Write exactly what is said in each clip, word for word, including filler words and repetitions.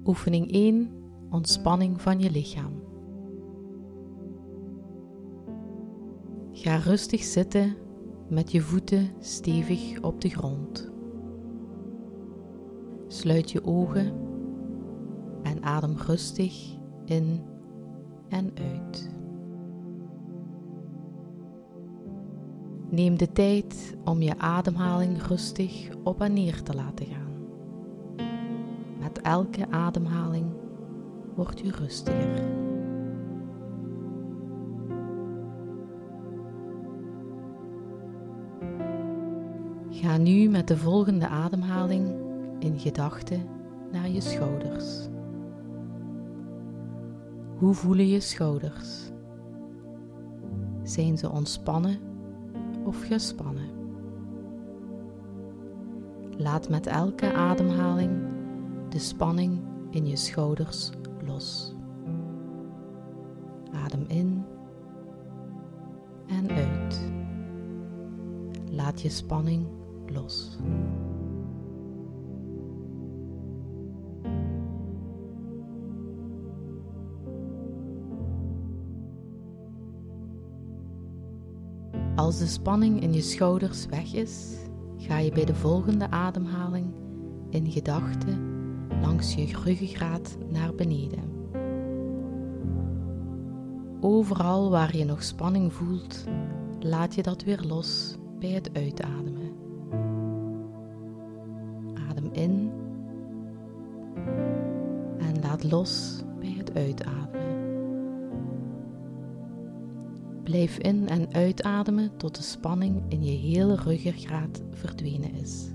Oefening één. Ontspanning van je lichaam. Ga rustig zitten met je voeten stevig op de grond. Sluit je ogen en adem rustig in en uit. Neem de tijd om je ademhaling rustig op en neer te laten gaan. Met elke ademhaling word je rustiger. Ga nu met de volgende ademhaling in gedachten naar je schouders. Hoe voelen je schouders? Zijn ze ontspannen of gespannen? Laat met elke ademhaling de spanning in je schouders los. Adem in en uit. Laat je spanning los. Als de spanning in je schouders weg is, ga je bij de volgende ademhaling in gedachten langs je ruggengraat naar beneden. Overal waar je nog spanning voelt, laat je dat weer los bij het uitademen. Adem in en laat los bij het uitademen. Blijf in- en uitademen tot de spanning in je hele ruggengraat verdwenen is.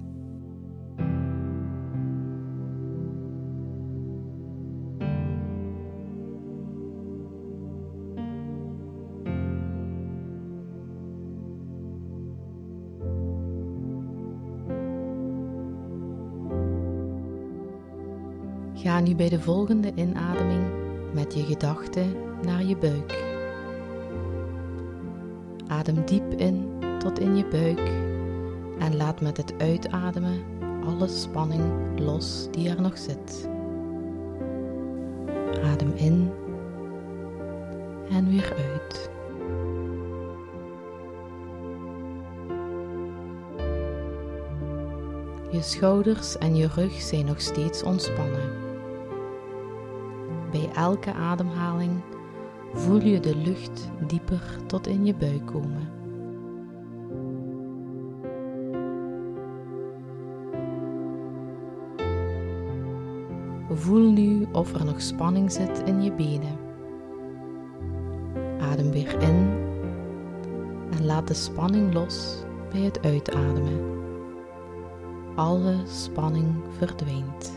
Ga nu bij de volgende inademing met je gedachten naar je buik. Adem diep in tot in je buik en laat met het uitademen alle spanning los die er nog zit. Adem in en weer uit. Je schouders en je rug zijn nog steeds ontspannen. Bij elke ademhaling voel je de lucht dieper tot in je buik komen. Voel nu of er nog spanning zit in je benen. Adem weer in en laat de spanning los bij het uitademen. Alle spanning verdwijnt.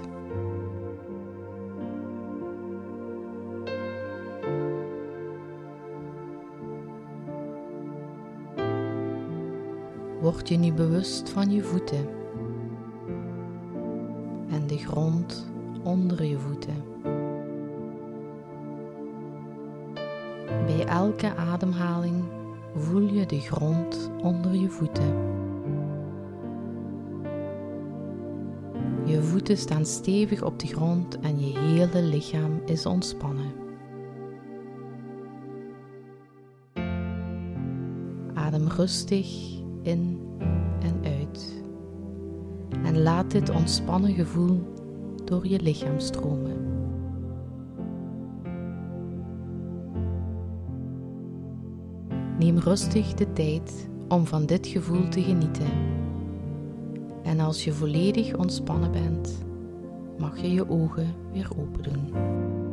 Word je nu bewust van je voeten en de grond onder je voeten. Bij elke ademhaling voel je de grond onder je voeten. Je voeten staan stevig op de grond en je hele lichaam is ontspannen. Adem rustig in en uit en laat dit ontspannen gevoel door je lichaam stromen. Neem rustig de tijd om van dit gevoel te genieten. En als je volledig ontspannen bent, mag je je ogen weer open doen.